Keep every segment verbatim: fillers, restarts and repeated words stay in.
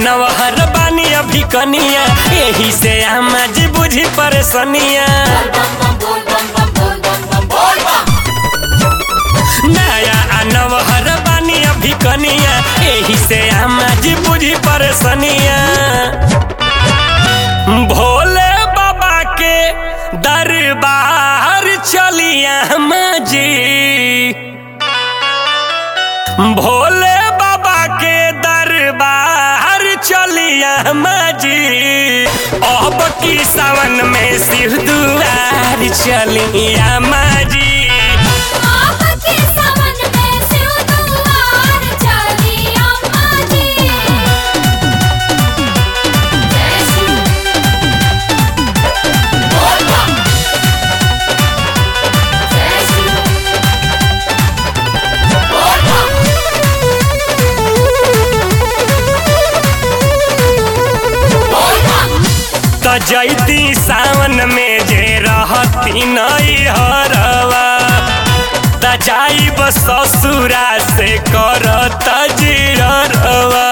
नवहर बानी अभी कनिया, यही से आमा जी बुझी परेशानिया। नया नवहर बानी अभी कनिया, यही से आमा जी बुझी परेशानिया। भोले बाबा के दरबार चलिया अम्मा जी, भोले बाबा के दरबार चलिया अम्मा जी। अब की सावन में शिव दुआर चलिया अम्मा जी। जैती सावन में जे रहती नई हरवा, त जाइब ससुरा से करत जिरवा।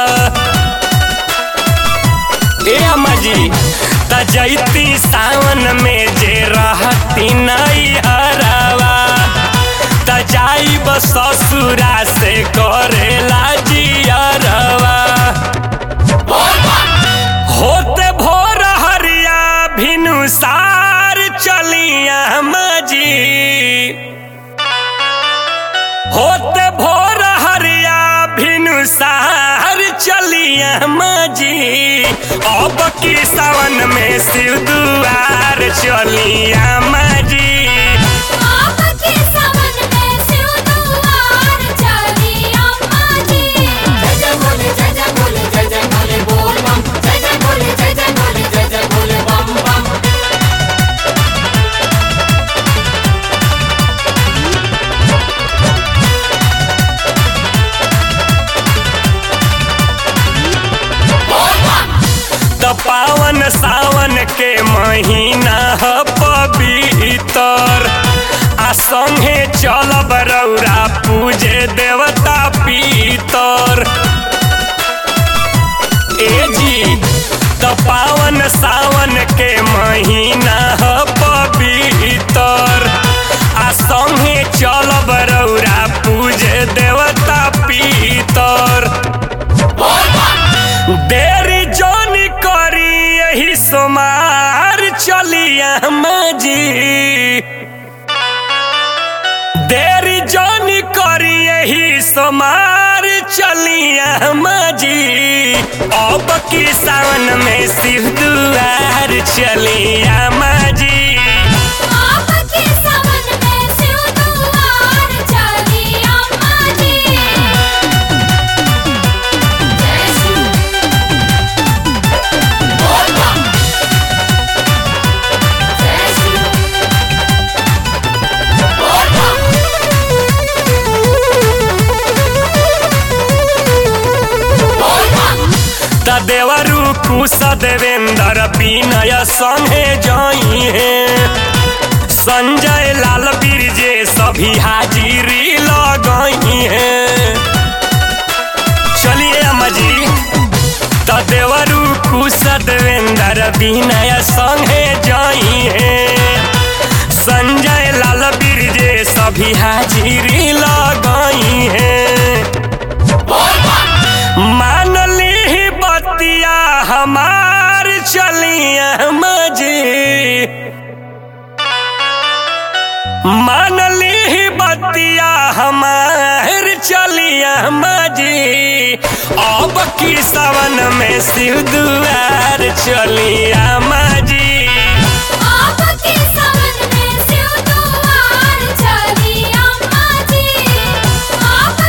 ए अम्मा जी त जैती सावन में जे रहती नई हरवा, त जाइब ससुरा से करेला जिरवा। होते भोर हरिया भिनुसार चलिया अम्मा जी, होते भोर हरिया भिनुसार चलिया अम्मा जी। अब की सावन में शिव दुआर चलिया अम्मा जी। पावन सावन के महीना ह पवित्र, आ संगे चलब रौरा पूजे देवता पितर। ए जी त पावन सावन के महीना ह पवित्र, आ संगे चलब रौरा पूजे देवता पितर। देरी जोनी करी यही सोमार चलिया अम्मा जी, देरी जोनी करी यही सोमार चलिया अम्मा जी। अब की सावन में शिव दुआर चलिया अम्मा जी। देवरू कुश देवेंद्र विनय संगे जाई है, संजय लाल बिरजे सभी हाजिरी लगाई है। चलिए अम्मा जी त देवरू कुश देवेंद्र विनय संगे जाई है, संजय लाल बिरजे सभी हाजिरी लगाई है। मान ली बतिया हमार चलिया अम्मा जी, मान ली बतिया हमार चलिया अम्मा जी। अब की सावन में शिव दुआर चलिया अम्मा जी।